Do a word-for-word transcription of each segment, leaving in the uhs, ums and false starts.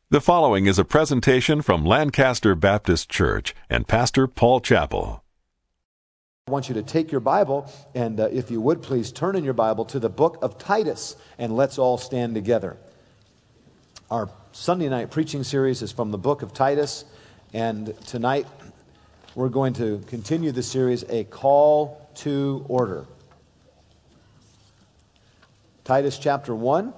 The following is a presentation from Lancaster Baptist Church and Pastor Paul Chappell. I want you to take your Bible, and uh, if you would please turn in your Bible to the book of Titus, and let's all stand together. Our Sunday night preaching series is from the book of Titus, and tonight we're going to continue the series, A Call to Order. Titus chapter one.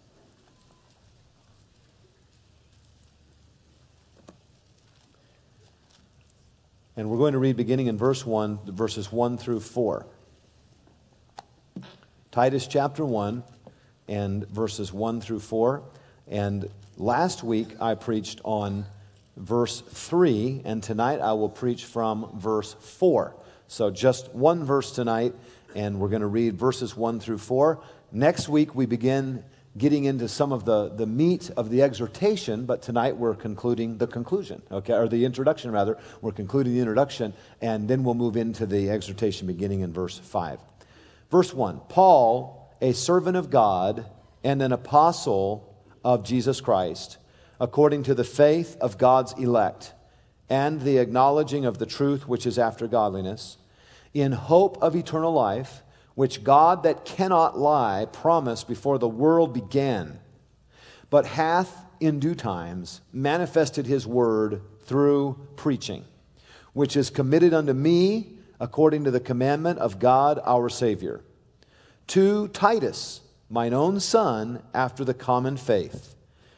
And we're going to read beginning in verse one, verses one through four. Titus chapter one and verses one through four. And last week I preached on verse three, and tonight I will preach from verse four. So just one verse tonight, and we're going to read verses one through four. Next week we begin getting into some of the, the meat of the exhortation, but tonight we're concluding the conclusion, okay, or the introduction rather. We're concluding the introduction, and then we'll move into the exhortation beginning in verse five. Verse one, Paul, a servant of God and an apostle of Jesus Christ, according to the faith of God's elect and the acknowledging of the truth which is after godliness, in hope of eternal life, which God that cannot lie promised before the world began, but hath in due times manifested his word through preaching, which is committed unto me according to the commandment of God our Savior. To Titus, mine own son, after the common faith,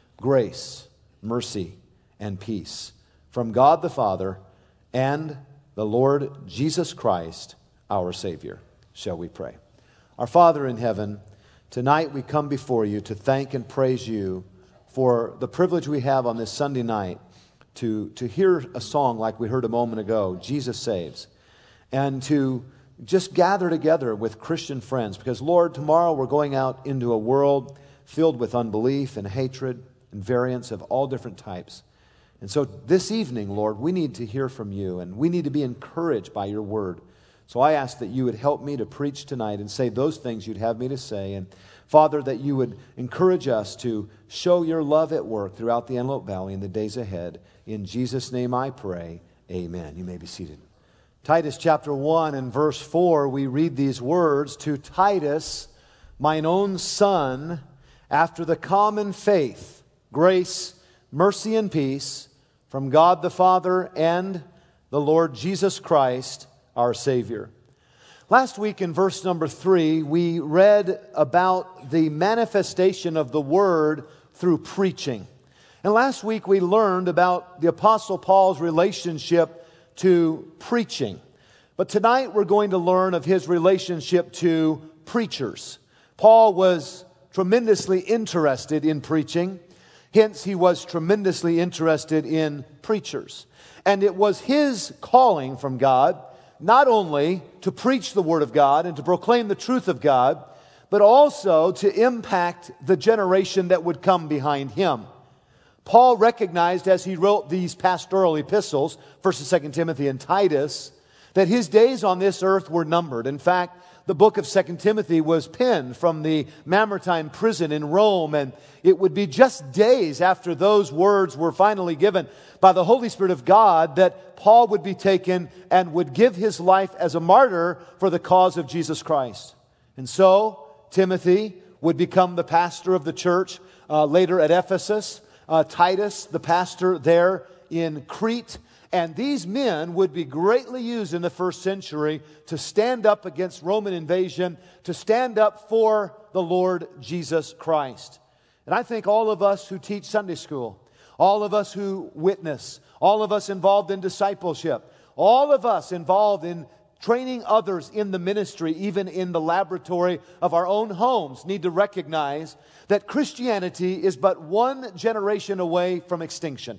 grace, mercy, and peace from God the Father and the Lord Jesus Christ our Savior. Shall we pray? Our Father in heaven, tonight we come before you to thank and praise you for the privilege we have on this Sunday night to, to hear a song like we heard a moment ago, Jesus Saves, and to just gather together with Christian friends, because Lord, tomorrow we're going out into a world filled with unbelief and hatred and variants of all different types. And so this evening, Lord, we need to hear from you, and we need to be encouraged by your word. So I ask that you would help me to preach tonight and say those things you'd have me to say. And Father, that you would encourage us to show your love at work throughout the Antelope Valley in the days ahead. In Jesus' name I pray, amen. You may be seated. Titus chapter one and verse four, we read these words, To Titus, mine own son, after the common faith, grace, mercy, and peace from God the Father and the Lord Jesus Christ, our Savior. Last week in verse number three, we read about the manifestation of the Word through preaching. And last week we learned about the Apostle Paul's relationship to preaching. But tonight we're going to learn of his relationship to preachers. Paul was tremendously interested in preaching. Hence, he was tremendously interested in preachers. And it was his calling from God not only to preach the Word of God and to proclaim the truth of God, but also to impact the generation that would come behind him. Paul recognized as he wrote these pastoral epistles, First and Second Timothy and Titus, that his days on this earth were numbered. In fact, the book of Second Timothy was penned from the Mamertine prison in Rome, and it would be just days after those words were finally given by the Holy Spirit of God that Paul would be taken and would give his life as a martyr for the cause of Jesus Christ. And so, Timothy would become the pastor of the church uh, later at Ephesus. Uh, Titus, the pastor there in Crete. And these men would be greatly used in the first century to stand up against Roman invasion, to stand up for the Lord Jesus Christ. And I think all of us who teach Sunday school, all of us who witness, all of us involved in discipleship, all of us involved in training others in the ministry, even in the laboratory of our own homes, need to recognize that Christianity is but one generation away from extinction.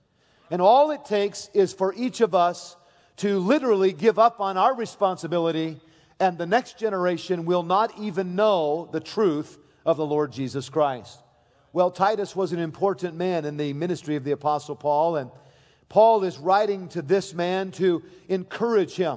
And all it takes is for each of us to literally give up on our responsibility, and the next generation will not even know the truth of the Lord Jesus Christ. Well, Titus was an important man in the ministry of the Apostle Paul, and Paul is writing to this man to encourage him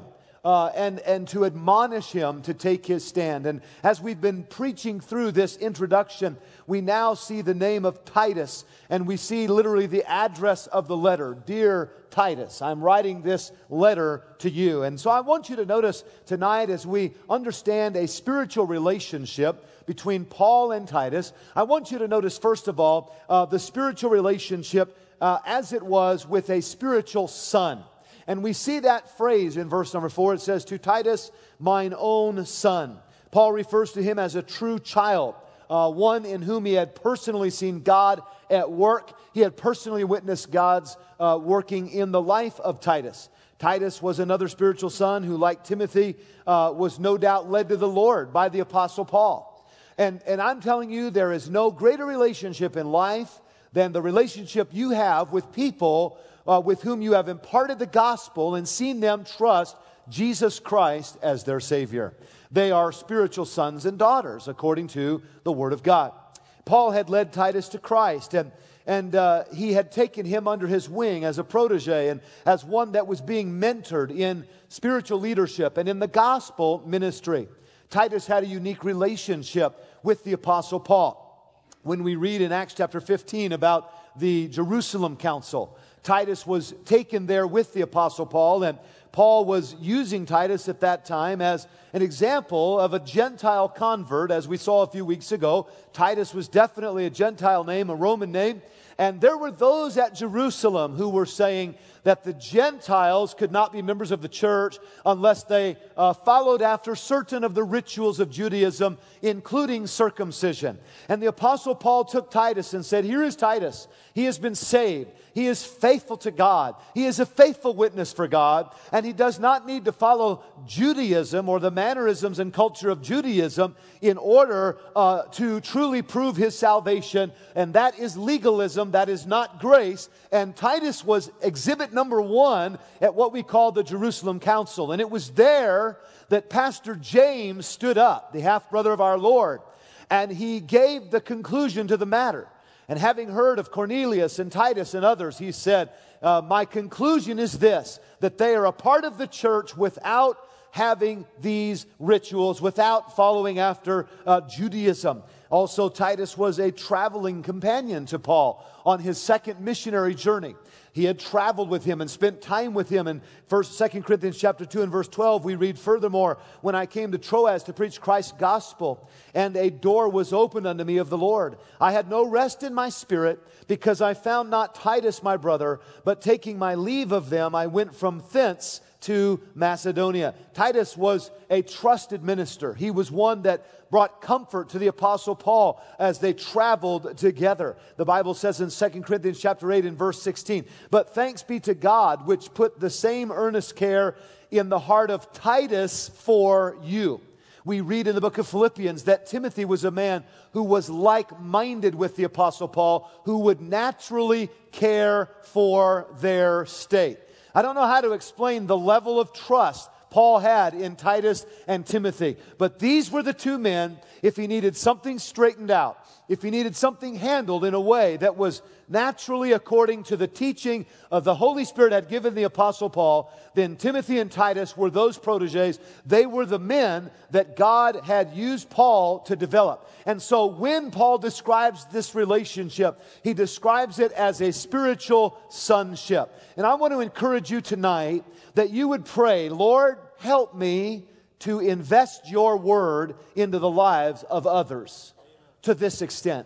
uh, and, and to admonish him to take his stand. And as we've been preaching through this introduction, we now see the name of Titus, and we see literally the address of the letter. Dear Titus, I'm writing this letter to you. And so I want you to notice tonight, as we understand a spiritual relationship between Paul and Titus, I want you to notice, first of all, uh, the spiritual relationship uh, as it was with a spiritual son. And we see that phrase in verse number four. It says, to Titus, mine own son. Paul refers to him as a true child, uh, one in whom he had personally seen God at work. He had personally witnessed God's uh, working in the life of Titus. Titus was another spiritual son who, like Timothy, uh, was no doubt led to the Lord by the Apostle Paul. And, and I'm telling you, there is no greater relationship in life than the relationship you have with people Uh, with whom you have imparted the gospel and seen them trust Jesus Christ as their Savior. They are spiritual sons and daughters, according to the Word of God. Paul had led Titus to Christ, and, and uh, he had taken him under his wing as a protege and as one that was being mentored in spiritual leadership and in the gospel ministry. Titus had a unique relationship with the Apostle Paul. When we read in Acts chapter fifteen about the Jerusalem Council, Titus was taken there with the Apostle Paul, and Paul was using Titus at that time as an example of a Gentile convert. As we saw a few weeks ago, Titus was definitely a Gentile name, a Roman name, and there were those at Jerusalem who were saying that the Gentiles could not be members of the church unless they uh, followed after certain of the rituals of Judaism, including circumcision. And the Apostle Paul took Titus and said, here is Titus. He has been saved. He is faithful to God. He is a faithful witness for God. And he does not need to follow Judaism or the mannerisms and culture of Judaism in order uh, to truly prove his salvation. And that is legalism. That is not grace. And Titus was exhibit number one at what we call the Jerusalem Council. And it was there that Pastor James stood up, the half-brother of our Lord. And he gave the conclusion to the matter. And having heard of Cornelius and Titus and others, he said, uh, my conclusion is this, that they are a part of the church without having these rituals, without following after uh, Judaism. Also, Titus was a traveling companion to Paul on his second missionary journey. He had traveled with him and spent time with him. In First, Second Corinthians chapter two and verse twelve, we read, furthermore, when I came to Troas to preach Christ's gospel, and a door was opened unto me of the Lord. I had no rest in my spirit, because I found not Titus my brother, but taking my leave of them, I went from thence to Macedonia. Titus was a trusted minister. He was one that brought comfort to the Apostle Paul as they traveled together. The Bible says in Second Corinthians chapter eight and verse sixteen, but thanks be to God, which put the same earnest care in the heart of Titus for you. We read in the book of Philippians that Timothy was a man who was like-minded with the Apostle Paul, who would naturally care for their state. I don't know how to explain the level of trust Paul had in Titus and Timothy. But these were the two men, if he needed something straightened out, if he needed something handled in a way that was naturally according to the teaching of the Holy Spirit had given the Apostle Paul, then Timothy and Titus were those proteges. They were the men that God had used Paul to develop. And so when Paul describes this relationship, he describes it as a spiritual sonship. And I want to encourage you tonight that you would pray, Lord, help me to invest your word into the lives of others to this extent.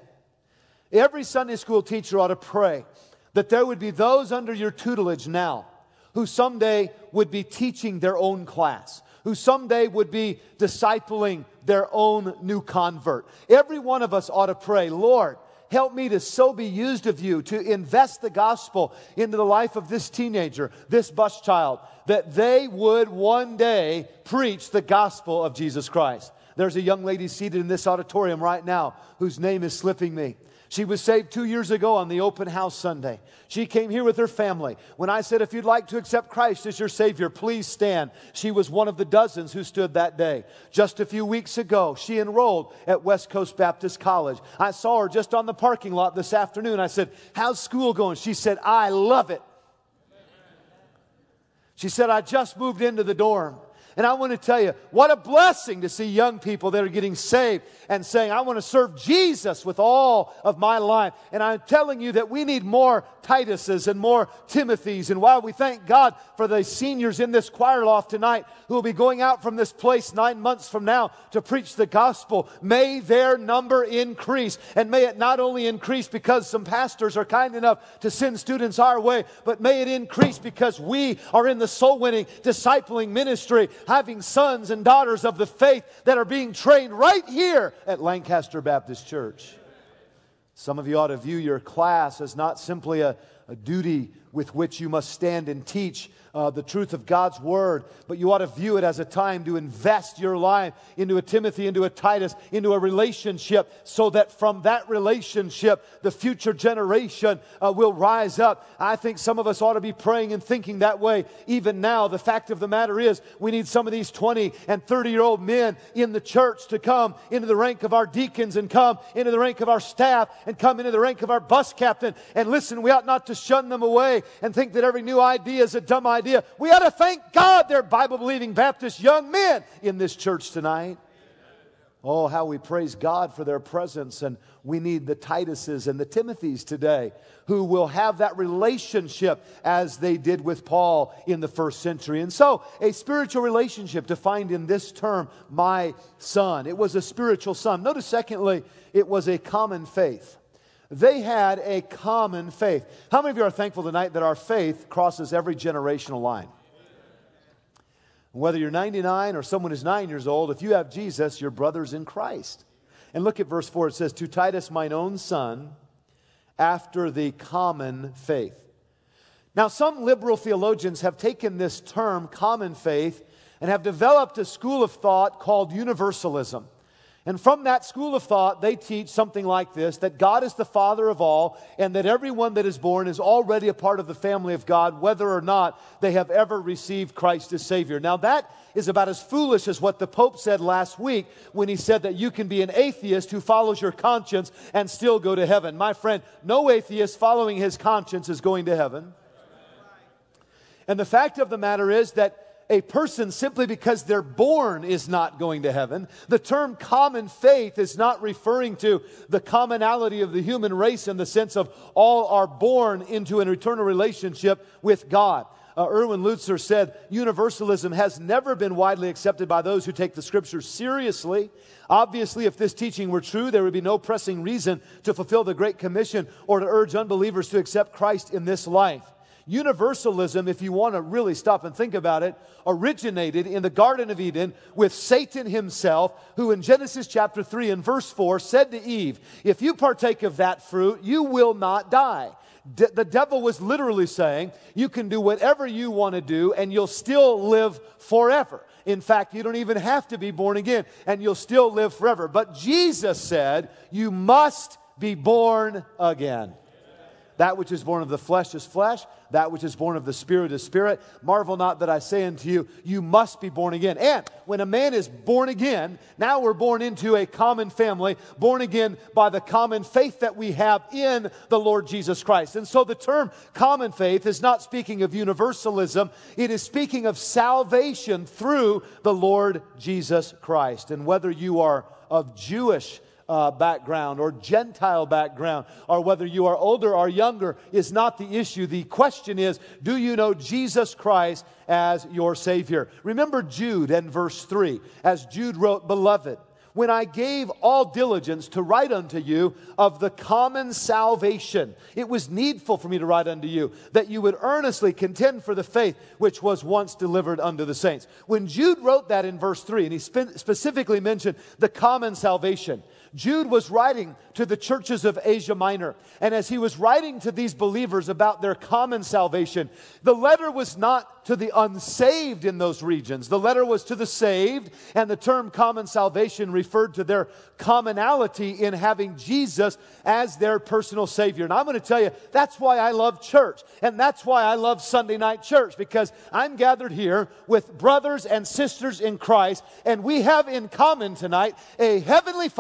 Every Sunday school teacher ought to pray that there would be those under your tutelage now who someday would be teaching their own class, who someday would be discipling their own new convert. Every one of us ought to pray, Lord, help me to so be used of you, to invest the gospel into the life of this teenager, this bus child, that they would one day preach the gospel of Jesus Christ. There's a young lady seated in this auditorium right now whose name is slipping me. She was saved two years ago on the open house Sunday. She came here with her family. When I said, if you'd like to accept Christ as your Savior, please stand. She was one of the dozens who stood that day. Just a few weeks ago, she enrolled at West Coast Baptist College. I saw her just on the parking lot this afternoon. I said, how's school going? She said, I love it. She said, I just moved into the dorm. And I want to tell you, what a blessing to see young people that are getting saved and saying, I want to serve Jesus with all of my life. And I'm telling you that we need more Tituses and more Timothys. And while we thank God for the seniors in this choir loft tonight who will be going out from this place nine months from now to preach the gospel, may their number increase. And may it not only increase because some pastors are kind enough to send students our way, but may it increase because we are in the soul-winning, discipling ministry, having sons and daughters of the faith that are being trained right here at Lancaster Baptist Church. Some of you ought to view your class as not simply a, a duty with which you must stand and teach uh, the truth of God's Word, but you ought to view it as a time to invest your life into a Timothy, into a Titus, into a relationship, so that from that relationship, the future generation uh, will rise up. I think some of us ought to be praying and thinking that way even now. The fact of the matter is, we need some of these twenty and thirty-year-old men in the church to come into the rank of our deacons and come into the rank of our staff and come into the rank of our bus captain. And listen, we ought not to shun them away and think that every new idea is a dumb idea. We ought to thank God they're Bible-believing Baptist young men in this church tonight. Oh, how we praise God for their presence. And we need the Tituses and the Timothys today who will have that relationship as they did with Paul in the first century. And so, a spiritual relationship defined in this term, my son. It was a spiritual son. Notice, secondly, it was a common faith. They had a common faith. How many of you are thankful tonight that our faith crosses every generational line? Whether you're ninety-nine or someone who's nine years old, if you have Jesus, you're brothers in Christ. And look at verse four. It says, to Titus, mine own son, after the common faith. Now, some liberal theologians have taken this term, common faith, and have developed a school of thought called universalism. And from that school of thought, they teach something like this, that God is the Father of all, and that everyone that is born is already a part of the family of God, whether or not they have ever received Christ as Savior. Now, that is about as foolish as what the Pope said last week when he said that you can be an atheist who follows your conscience and still go to heaven. My friend, no atheist following his conscience is going to heaven. And the fact of the matter is that a person, simply because they're born, is not going to heaven. The term common faith is not referring to the commonality of the human race in the sense of all are born into an eternal relationship with God. Uh, Erwin Lutzer said, universalism has never been widely accepted by those who take the Scriptures seriously. Obviously, if this teaching were true, there would be no pressing reason to fulfill the Great Commission or to urge unbelievers to accept Christ in this life. Universalism, if you want to really stop and think about it, originated in the Garden of Eden with Satan himself, who in Genesis chapter three and verse four said to Eve, if you partake of that fruit, you will not die. De- the devil was literally saying, you can do whatever you want to do and you'll still live forever. In fact, you don't even have to be born again and you'll still live forever. But Jesus said, you must be born again. That which is born of the flesh is flesh. That which is born of the Spirit is spirit. Marvel not that I say unto you, you must be born again. And when a man is born again, now we're born into a common family, born again by the common faith that we have in the Lord Jesus Christ. And so the term common faith is not speaking of universalism. It is speaking of salvation through the Lord Jesus Christ. And whether you are of Jewish Uh, background or Gentile background, or whether you are older or younger, is not the issue. The question is, do you know Jesus Christ as your Savior? Remember Jude and verse three, as Jude wrote, Beloved, when I gave all diligence to write unto you of the common salvation, it was needful for me to write unto you, that you would earnestly contend for the faith which was once delivered unto the saints. When Jude wrote that in verse three, and he spe- specifically mentioned the common salvation, Jude was writing to the churches of Asia Minor. And as he was writing to these believers about their common salvation, the letter was not to the unsaved in those regions. The letter was to the saved, and the term common salvation referred to their commonality in having Jesus as their personal Savior. And I'm going to tell you, that's why I love church. And that's why I love Sunday night church, because I'm gathered here with brothers and sisters in Christ, and we have in common tonight a Heavenly Father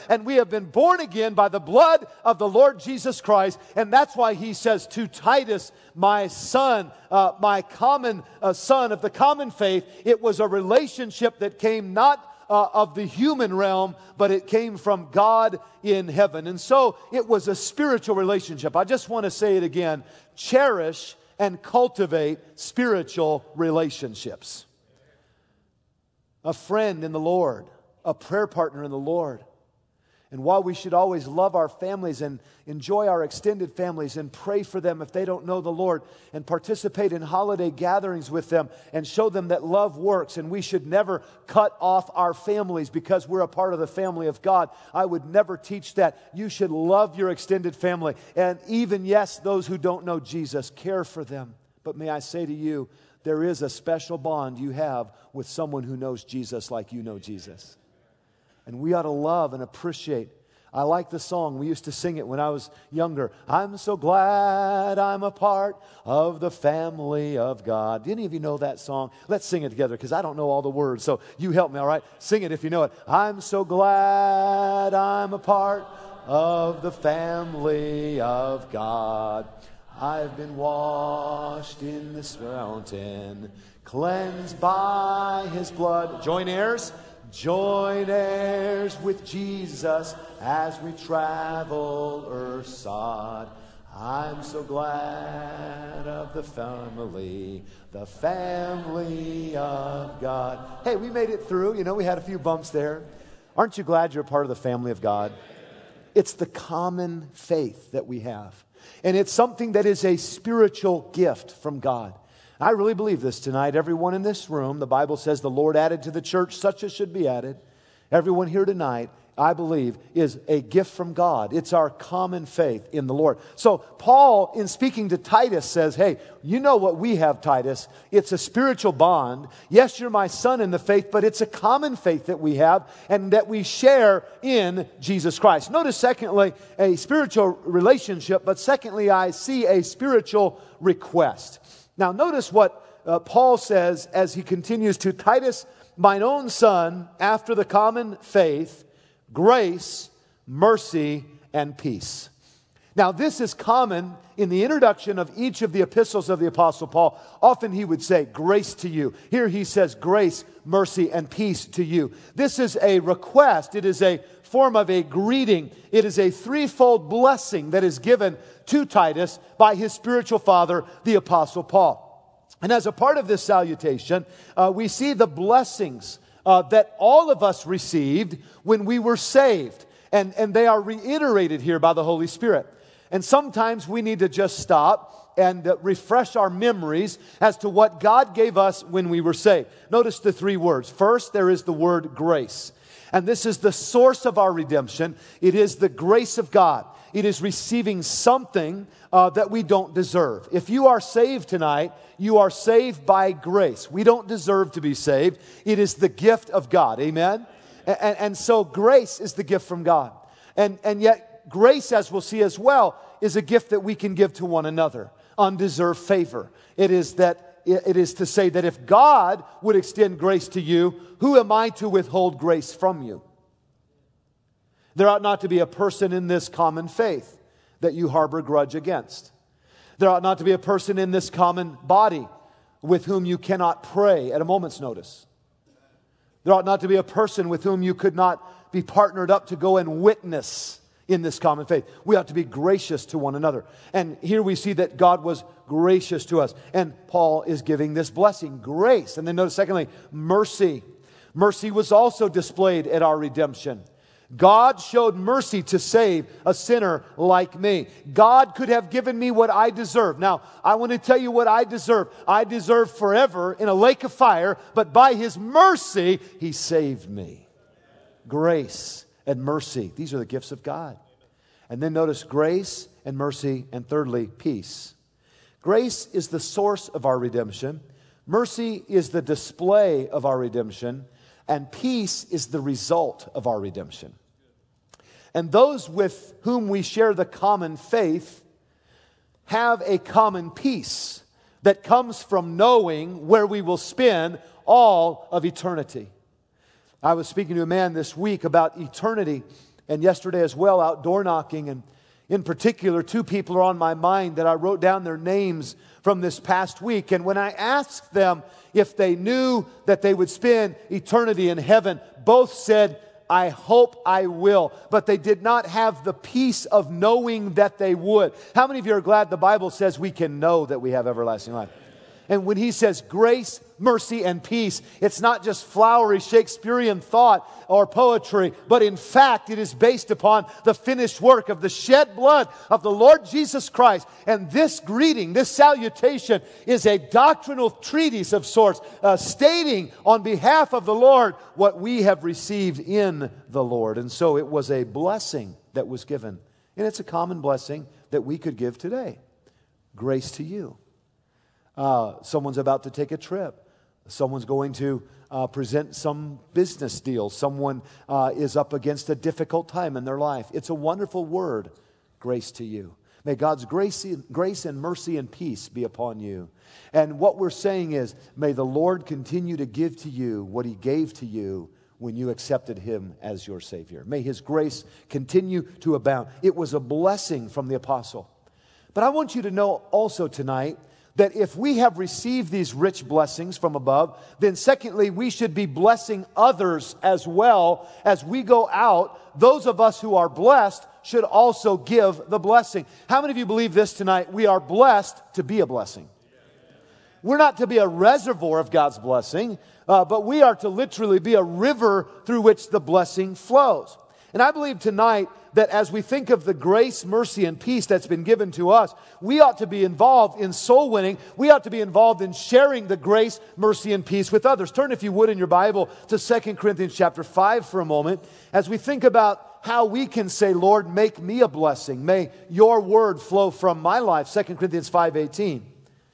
and we have been born again by the blood of the Lord Jesus Christ. And that's why he says to Titus, my son, uh, my common uh, son of the common faith, it was a relationship that came not Uh, of the human realm, but it came from God in heaven. And so it was a spiritual relationship. I just want to say it again. Cherish and cultivate spiritual relationships. A friend in the Lord, a prayer partner in the Lord. And while we should always love our families and enjoy our extended families and pray for them if they don't know the Lord and participate in holiday gatherings with them and show them that love works, and we should never cut off our families because we're a part of the family of God. I would never teach that. You should love your extended family. And even, yes, those who don't know Jesus, care for them. But may I say to you, there is a special bond you have with someone who knows Jesus like you know Jesus. And we ought to love and appreciate. I like the song. We used to sing it when I was younger. I'm so glad I'm a part of the family of God. Do any of you know that song? Let's sing it together because I don't know all the words. So you help me, all right? Sing it if you know it. I'm so glad I'm a part of the family of God. I've been washed in this fountain, cleansed by His blood. Join heirs. Join heirs with Jesus as we travel earth's sod. I'm so glad of the family, the family of God. Hey, we made it through. You know, we had a few bumps there. Aren't you glad you're a part of the family of God? It's the common faith that we have. And it's something that is a spiritual gift from God. I really believe this tonight. Everyone in this room, the Bible says the Lord added to the church such as should be added. Everyone here tonight, I believe, is a gift from God. It's our common faith in the Lord. So Paul, in speaking to Titus, says, hey, you know what we have, Titus. It's a spiritual bond. Yes, you're my son in the faith, but it's a common faith that we have and that we share in Jesus Christ. Notice, secondly, a spiritual relationship, but secondly, I see a spiritual request. Now, notice what uh, Paul says as he continues to Titus, mine own son, after the common faith, grace, mercy, and peace. Now, this is common in the introduction of each of the epistles of the Apostle Paul. Often he would say, grace to you. Here he says, grace, mercy, and peace to you. This is a request. It is a form of a greeting. It is a threefold blessing that is given to Titus by his spiritual father, the Apostle Paul. And as a part of this salutation, uh, we see the blessings uh, that all of us received when we were saved. And, and they are reiterated here by the Holy Spirit. And sometimes we need to just stop and uh, refresh our memories as to what God gave us when we were saved. Notice the three words. First, there is the word grace. And this is the source of our redemption. It is the grace of God. It is receiving something uh, that we don't deserve. If you are saved tonight, you are saved by grace. We don't deserve to be saved. It is the gift of God. Amen? And, and so grace is the gift from God. And, and yet grace, as we'll see as well, is a gift that we can give to one another. Undeserved favor. It is that It is to say that if God would extend grace to you, who am I to withhold grace from you? There ought not to be a person in this common faith that you harbor grudge against. There ought not to be a person in this common body with whom you cannot pray at a moment's notice. There ought not to be a person with whom you could not be partnered up to go and witness in this common faith. We ought to be gracious to one another. And here we see that God was gracious to us. And Paul is giving this blessing, grace. And then notice secondly, mercy. Mercy was also displayed at our redemption. God showed mercy to save a sinner like me. God could have given me what I deserve. Now, I want to tell you what I deserve. I deserve forever in a lake of fire, but by His mercy, He saved me. Grace and mercy. These are the gifts of God. And then notice grace and mercy, and thirdly, peace. Grace is the source of our redemption. Mercy is the display of our redemption. And peace is the result of our redemption. And those with whom we share the common faith have a common peace that comes from knowing where we will spend all of eternity. I was speaking to a man this week about eternity, and yesterday as well, out door knocking. And in particular, two people are on my mind that I wrote down their names from this past week. And when I asked them if they knew that they would spend eternity in heaven, both said, I hope I will. But they did not have the peace of knowing that they would. How many of you are glad the Bible says we can know that we have everlasting life? And when he says grace, mercy, and peace, it's not just flowery Shakespearean thought or poetry, but in fact it is based upon the finished work of the shed blood of the Lord Jesus Christ. And this greeting, this salutation, is a doctrinal treatise of sorts, uh, stating on behalf of the Lord what we have received in the Lord. And so it was a blessing that was given. And it's a common blessing that we could give today. Grace to you. Uh, someone's about to take a trip. Someone's going to uh, present some business deal. Someone uh, is up against a difficult time in their life. It's a wonderful word, grace to you. May God's grace, grace and mercy and peace be upon you. And what we're saying is, may the Lord continue to give to you what He gave to you when you accepted Him as your Savior. May His grace continue to abound. It was a blessing from the apostle. But I want you to know also tonight that if we have received these rich blessings from above, then secondly, we should be blessing others as well as we go out. Those of us who are blessed should also give the blessing. How many of you believe this tonight? We are blessed to be a blessing. We're not to be a reservoir of God's blessing, uh, but we are to literally be a river through which the blessing flows. And I believe tonight that as we think of the grace, mercy, and peace that's been given to us, we ought to be involved in soul winning. We ought to be involved in sharing the grace, mercy, and peace with others. Turn, if you would, in your Bible to Second Corinthians chapter five for a moment, as we think about how we can say, Lord, make me a blessing. May your word flow from my life. Second Corinthians five eighteen.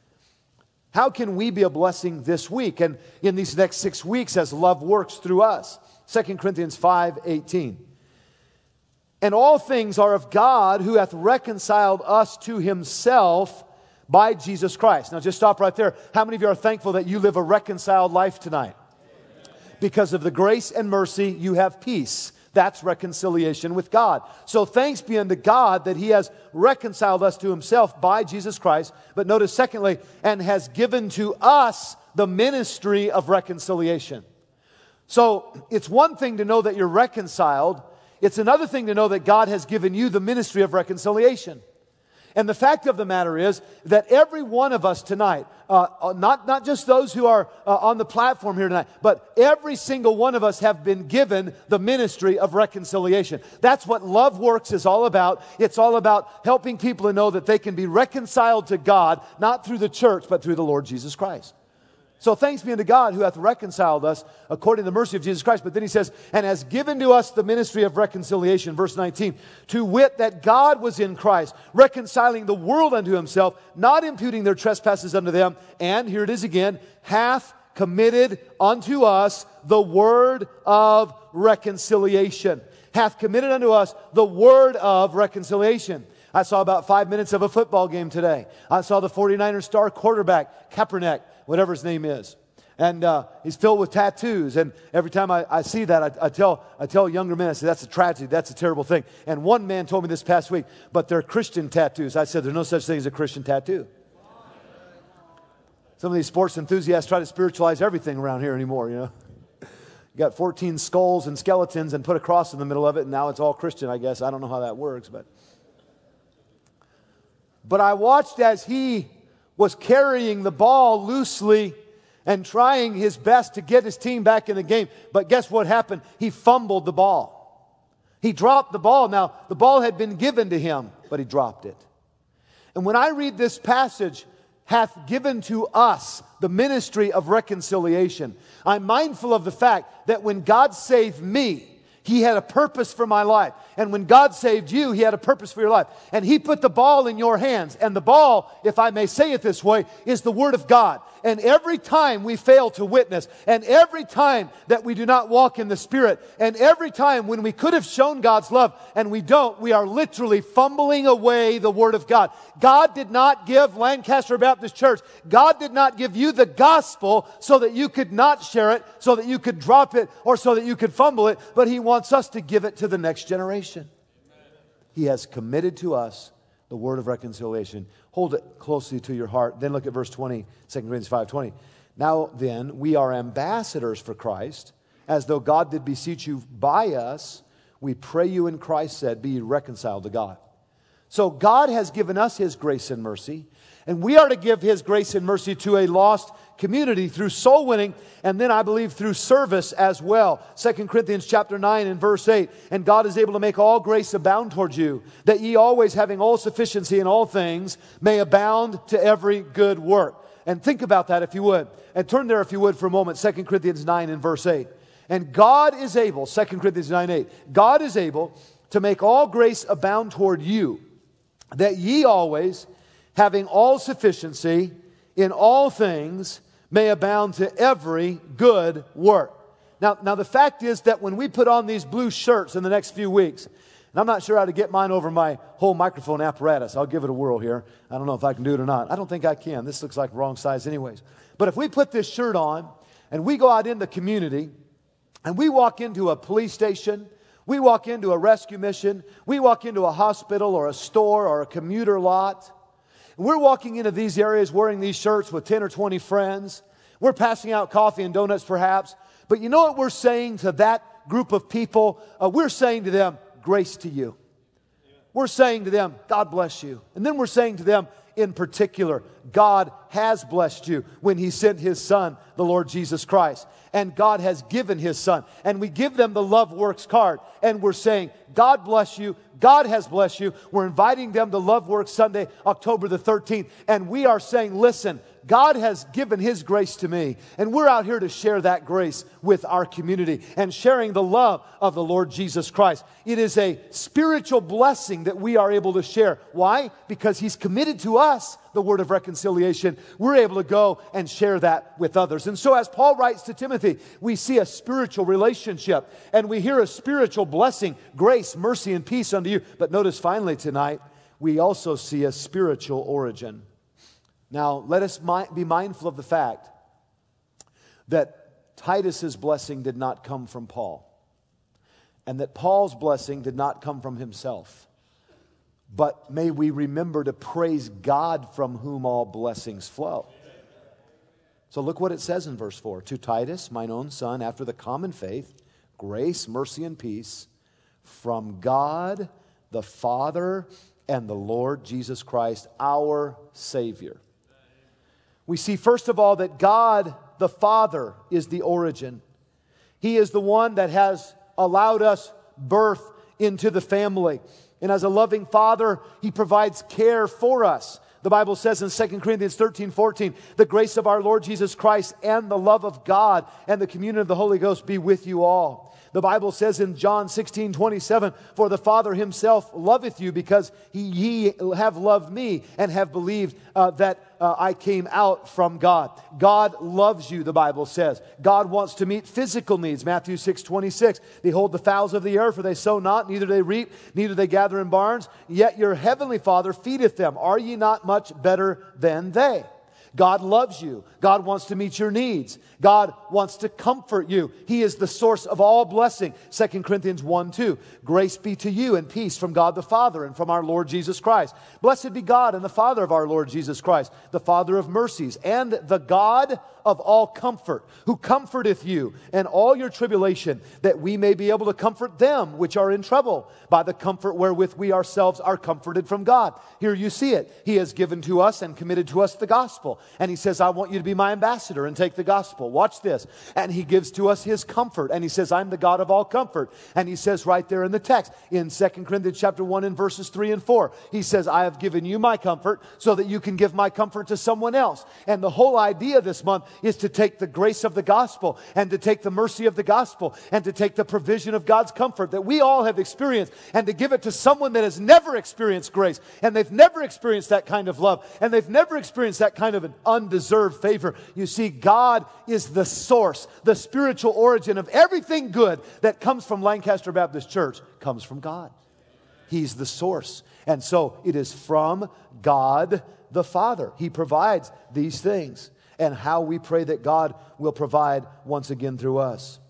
How can we be a blessing this week and in these next six weeks as love works through us? Second Corinthians five eighteen. And all things are of God, who hath reconciled us to Himself by Jesus Christ. Now just stop right there. How many of you are thankful that you live a reconciled life tonight? Because of the grace and mercy, you have peace. That's reconciliation with God. So thanks be unto God that He has reconciled us to Himself by Jesus Christ. But notice secondly, and has given to us the ministry of reconciliation. So it's one thing to know that you're reconciled. It's another thing to know that God has given you the ministry of reconciliation. And the fact of the matter is that every one of us tonight, uh, not, not just those who are uh, on the platform here tonight, but every single one of us have been given the ministry of reconciliation. That's what Love Works is all about. It's all about helping people to know that they can be reconciled to God, not through the church, but through the Lord Jesus Christ. So thanks be unto God who hath reconciled us according to the mercy of Jesus Christ. But then he says, and has given to us the ministry of reconciliation, verse nineteen, to wit that God was in Christ, reconciling the world unto Himself, not imputing their trespasses unto them, and, here it is again, hath committed unto us the word of reconciliation. Hath committed unto us the word of reconciliation. I saw about five minutes of a football game today. I saw the forty-niners star quarterback, Kaepernick, whatever his name is. And uh, he's filled with tattoos. And every time I, I see that, I, I tell I tell younger men, I say, that's a tragedy, that's a terrible thing. And one man told me this past week, but they're Christian tattoos. I said, there's no such thing as a Christian tattoo. Some of these sports enthusiasts try to spiritualize everything around here anymore, you know. You got fourteen skulls and skeletons and put a cross in the middle of it, and now it's all Christian, I guess. I don't know how that works, but... But I watched as he was carrying the ball loosely and trying his best to get his team back in the game. But guess what happened? He fumbled the ball. He dropped the ball. Now, the ball had been given to him, but he dropped it. And when I read this passage, hath given to us the ministry of reconciliation, I'm mindful of the fact that when God saved me, He had a purpose for my life. And when God saved you, He had a purpose for your life. And He put the ball in your hands. And the ball, if I may say it this way, is the Word of God. And every time we fail to witness, and every time that we do not walk in the Spirit, and every time when we could have shown God's love and we don't, we are literally fumbling away the Word of God. God did not give Lancaster Baptist Church, God did not give you the gospel so that you could not share it, so that you could drop it, or so that you could fumble it, but He wanted wants us to give it to the next generation. He has committed to us the word of reconciliation. Hold it closely to your heart. Then look at verse twenty, Second Corinthians five twenty. Now then, we are ambassadors for Christ, as though God did beseech you by us. We pray you in Christ said, be ye reconciled to God. So God has given us His grace and mercy, and we are to give His grace and mercy to a lost community through soul winning, and then I believe through service as well. Second Corinthians chapter nine and verse eight, and God is able to make all grace abound towards you, that ye always having all sufficiency in all things may abound to every good work. And think about that if you would. And turn there if you would for a moment, Second Corinthians nine and verse eight. And God is able, Second Corinthians nine eight, God is able to make all grace abound toward you, that ye always, having all sufficiency in all things, may abound to every good work. Now, now the fact is that when we put on these blue shirts in the next few weeks, and I'm not sure how to get mine over my whole microphone apparatus. I'll give it a whirl here. I don't know if I can do it or not. I don't think I can. This looks like wrong size anyways. But if we put this shirt on and we go out in the community and we walk into a police station, we walk into a rescue mission, we walk into a hospital or a store or a commuter lot, we're walking into these areas wearing these shirts with ten or twenty friends. We're passing out coffee and donuts perhaps. But you know what we're saying to that group of people? Uh, we're saying to them, grace to you. We're saying to them, God bless you. And then we're saying to them in particular, God has blessed you when He sent His Son, the Lord Jesus Christ. And God has given His Son. And we give them the Love Works card. And we're saying, God bless you. God has blessed you. We're inviting them to Love Works Sunday, October the thirteenth. And we are saying, listen, God has given His grace to me. And we're out here to share that grace with our community and sharing the love of the Lord Jesus Christ. It is a spiritual blessing that we are able to share. Why? Because He's committed to us the word of reconciliation. We're able to go and share that with others. And so as Paul writes to Timothy, we see a spiritual relationship and we hear a spiritual blessing, grace, mercy, and peace unto you. But notice finally tonight, we also see a spiritual origin. Now, let us mi- be mindful of the fact that Titus's blessing did not come from Paul, and that Paul's blessing did not come from himself. But may we remember to praise God from whom all blessings flow. So look what it says in verse four. To Titus, mine own son, after the common faith, grace, mercy, and peace from God, the Father, and the Lord Jesus Christ, our Savior. We see, first of all, that God, the Father, is the origin. He is the one that has allowed us birth into the family. And as a loving Father, He provides care for us. The Bible says in Second Corinthians thirteen fourteen, the grace of our Lord Jesus Christ and the love of God and the communion of the Holy Ghost be with you all. The Bible says in John sixteen twenty-seven, for the Father Himself loveth you because He ye have loved me and have believed uh, that uh, I came out from God. God loves you, the Bible says. God wants to meet physical needs. Matthew six twenty-six, behold the fowls of the air, for they sow not, neither they reap, neither they gather in barns, yet your heavenly Father feedeth them. Are ye not much better than they? God loves you. God wants to meet your needs. God wants to comfort you. He is the source of all blessing. Second Corinthians one two. Grace be to you and peace from God the Father and from our Lord Jesus Christ. Blessed be God and the Father of our Lord Jesus Christ, the Father of mercies and the God of all comfort, who comforteth you in all your tribulation, that we may be able to comfort them which are in trouble by the comfort wherewith we ourselves are comforted from God. Here you see it. He has given to us and committed to us the gospel. And He says, I want you to be my ambassador and take the gospel. Watch this. And He gives to us His comfort. And He says, I'm the God of all comfort. And He says right there in the text, in Second Corinthians chapter one and verses three and four, He says, I have given you my comfort so that you can give my comfort to someone else. And the whole idea this month is to take the grace of the gospel and to take the mercy of the gospel and to take the provision of God's comfort that we all have experienced and to give it to someone that has never experienced grace and they've never experienced that kind of love and they've never experienced that kind of an undeserved favor. You see, God is the source, the spiritual origin of everything good that comes from Lancaster Baptist Church comes from God. He's the source. And so it is from God the Father. He provides these things. And how we pray that God will provide once again through us.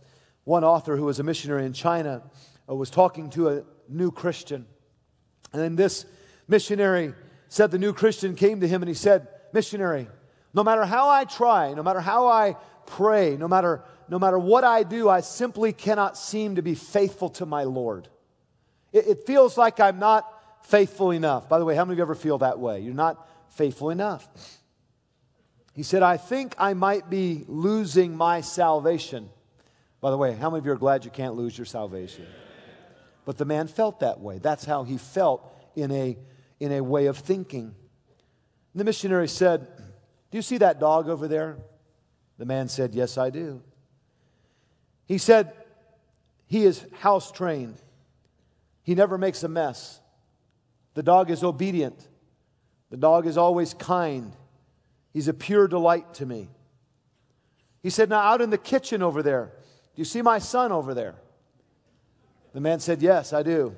One author who was a missionary in China uh, was talking to a new Christian. And then this missionary said the new Christian came to him and he said, "Missionary, no matter how I try, no matter how I pray, no matter, no matter what I do, I simply cannot seem to be faithful to my Lord. It, it feels like I'm not faithful enough." By the way, how many of you ever feel that way? You're not faithful enough. He said, "I think I might be losing my salvation." By the way, how many of you are glad you can't lose your salvation? But the man felt that way. That's how he felt in a, in a way of thinking. And the missionary said, "Do you see that dog over there?" The man said, "Yes, I do." He said, "He is house trained. He never makes a mess. The dog is obedient. The dog is always kind. He's a pure delight to me." He said, "Now out in the kitchen over there, do you see my son over there?" The man said, "Yes, I do."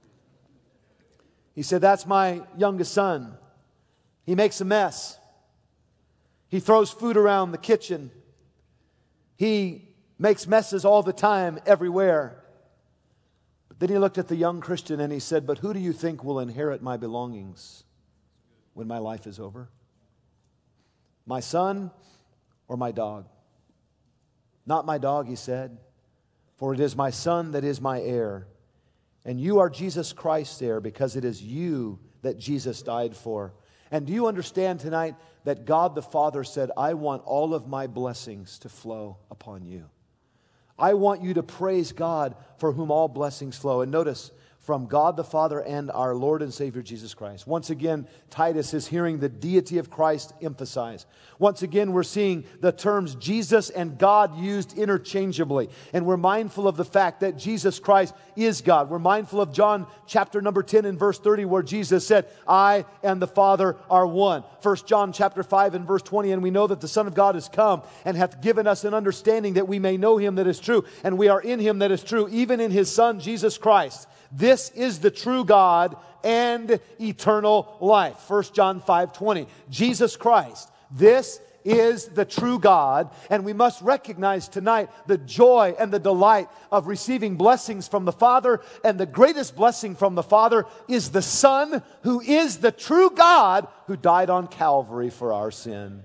He said, "That's my youngest son. He makes a mess. He throws food around the kitchen. He makes messes all the time, everywhere." But then he looked at the young Christian and he said, "But who do you think will inherit my belongings when my life is over? My son or my dog?" "Not my dog," he said, "for it is my son that is my heir. And you are Jesus Christ's heir because it is you that Jesus died for." And do you understand tonight that God the Father said, "I want all of my blessings to flow upon you. I want you to praise God for whom all blessings flow." And notice, from God the Father and our Lord and Savior Jesus Christ. Once again, Titus is hearing the deity of Christ emphasized. Once again, we're seeing the terms Jesus and God used interchangeably. And we're mindful of the fact that Jesus Christ is God. We're mindful of John chapter number ten and verse thirty, where Jesus said, "I and the Father are one." First John chapter five and verse twenty, "And we know that the Son of God is come and hath given us an understanding that we may know Him that is true. And we are in Him that is true, even in His Son Jesus Christ. This is the true God and eternal life." First John five twenty. Jesus Christ. This is the true God. And we must recognize tonight the joy and the delight of receiving blessings from the Father. And the greatest blessing from the Father is the Son, who is the true God, who died on Calvary for our sin.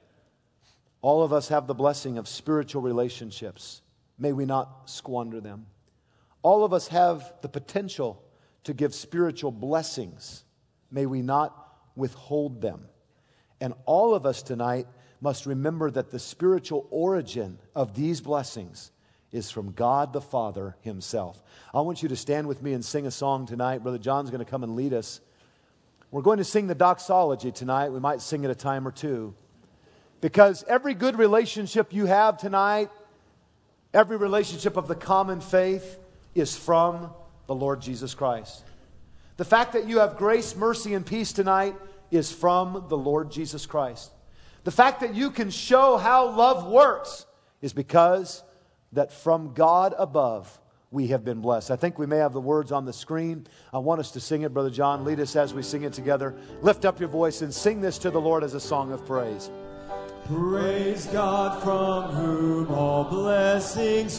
All of us have the blessing of spiritual relationships. May we not squander them. All of us have the potential to give spiritual blessings. May we not withhold them. And all of us tonight must remember that the spiritual origin of these blessings is from God the Father Himself. I want you to stand with me and sing a song tonight. Brother John's going to come and lead us. We're going to sing the doxology tonight. We might sing it a time or two. Because every good relationship you have tonight, every relationship of the common faith, is from the Lord Jesus Christ. The fact that you have grace, mercy, and peace tonight is from the Lord Jesus Christ. The fact that you can show how love works is because that from God above we have been blessed. I think we may have the words on the screen. I want us to sing it. Brother John, lead us as we sing it together. Lift up your voice and sing this to the Lord as a song of praise. Praise God from whom all blessings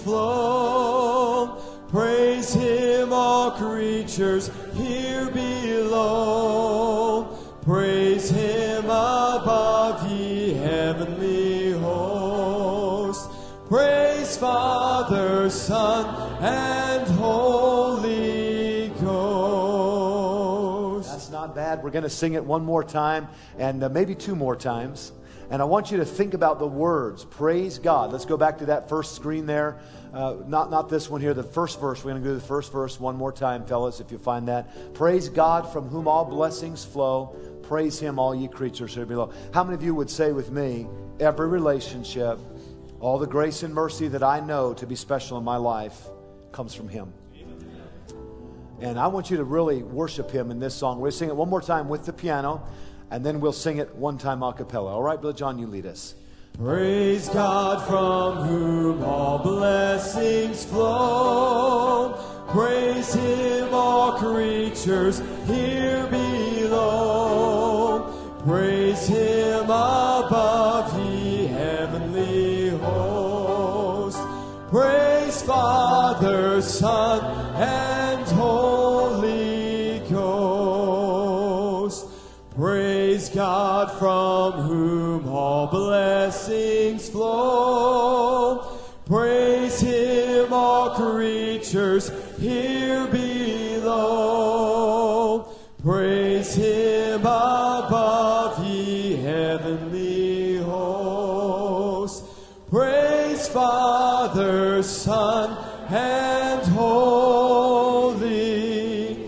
flow. Praise Him, all creatures here below. Praise Him above, ye heavenly hosts. Praise Father, Son, and Holy Ghost. That's not bad. We're going to sing it one more time and uh, maybe two more times. And I want you to think about the words. Praise God. Let's go back to that first screen there. Uh, not, not this one here, the first verse. We're going to go to the first verse one more time, fellas, if you find that. Praise God from whom all blessings flow. Praise Him, all ye creatures here below. How many of you would say with me, every relationship, all the grace and mercy that I know to be special in my life comes from Him? And I want you to really worship Him in this song. We're going to sing it one more time with the piano. And then we'll sing it one time a cappella. All right, Brother John, you lead us. Praise God from whom all blessings flow. Praise Him, all creatures here below. Praise Him above, ye heavenly hosts. Praise Father. Father, Son, and Holy Ghost. Praise God from whom all blessings flow. Praise Him, all creatures here below. Praise Him above, ye heavenly hosts. Praise Father, Son, and Holy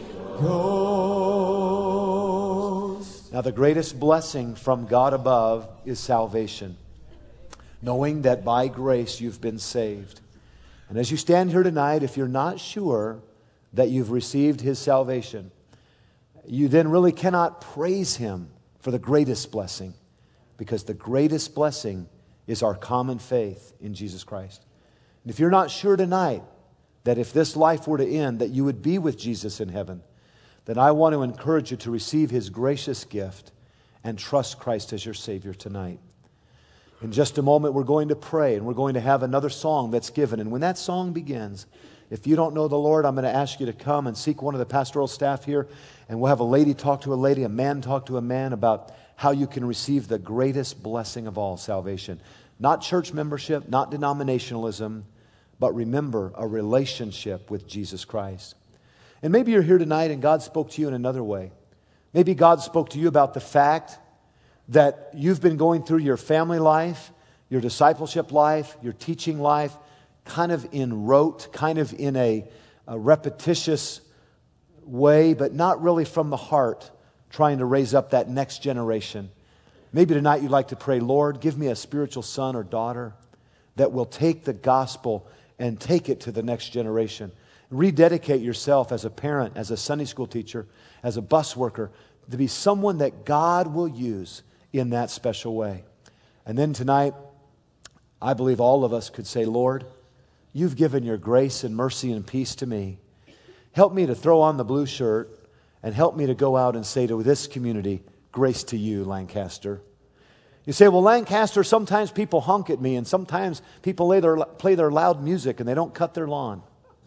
Ghost. Now, the greatest blessing from God above is salvation, knowing that by grace you've been saved. And as you stand here tonight, if you're not sure that you've received His salvation, you then really cannot praise Him for the greatest blessing, because the greatest blessing is our common faith in Jesus Christ. And if you're not sure tonight that if this life were to end, that you would be with Jesus in heaven, then I want to encourage you to receive His gracious gift and trust Christ as your Savior tonight. In just a moment, we're going to pray, and we're going to have another song that's given. And when that song begins, if you don't know the Lord, I'm going to ask you to come and seek one of the pastoral staff here, and we'll have a lady talk to a lady, a man talk to a man about how you can receive the greatest blessing of all, salvation. Not church membership, not denominationalism, but remember, a relationship with Jesus Christ. And maybe you're here tonight and God spoke to you in another way. Maybe God spoke to you about the fact that you've been going through your family life, your discipleship life, your teaching life, kind of in rote, kind of in a, a repetitious way, but not really from the heart, trying to raise up that next generation. Maybe tonight you'd like to pray, Lord, give me a spiritual son or daughter that will take the gospel and take it to the next generation. Rededicate yourself as a parent, as a Sunday school teacher, as a bus worker, to be someone that God will use in that special way. And then tonight, I believe all of us could say, Lord, you've given your grace and mercy and peace to me. Help me to throw on the blue shirt and help me to go out and say to this community, grace to you, Lancaster. You say, well, Lancaster, sometimes people honk at me and sometimes people play their, play their loud music and they don't cut their lawn.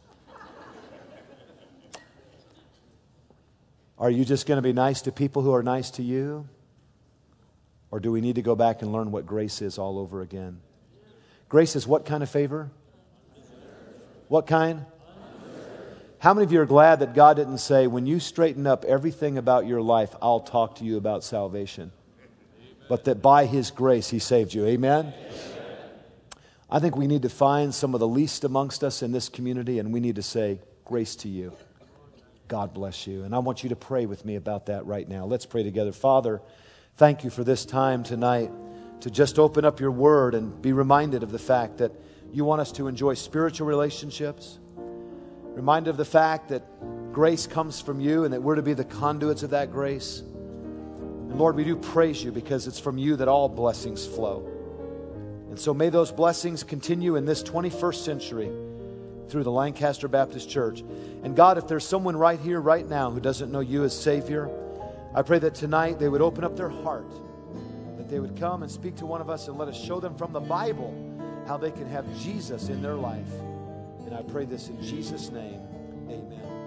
Are you just going to be nice to people who are nice to you? Or do we need to go back and learn what grace is all over again? Grace is what kind of favor? What kind? How many of you are glad that God didn't say, when you straighten up everything about your life, I'll talk to you about salvation? But that by His grace He saved you. Amen? Amen? I think we need to find some of the least amongst us in this community and we need to say, grace to you. God bless you. And I want you to pray with me about that right now. Let's pray together. Father, thank you for this time tonight to just open up your word and be reminded of the fact that you want us to enjoy spiritual relationships. Reminded of the fact that grace comes from you and that we're to be the conduits of that grace. And Lord, we do praise you because it's from you that all blessings flow. And so may those blessings continue in this twenty-first century through the Lancaster Baptist Church. And God, if there's someone right here, right now, who doesn't know you as Savior, I pray that tonight they would open up their heart, that they would come and speak to one of us and let us show them from the Bible how they can have Jesus in their life. And I pray this in Jesus' name. Amen.